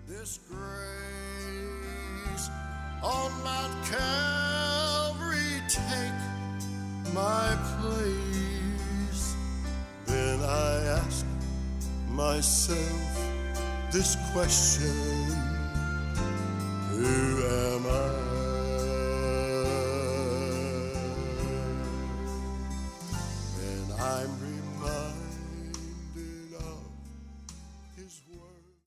this grace on Mount Calvary take my place. Then I ask myself this question: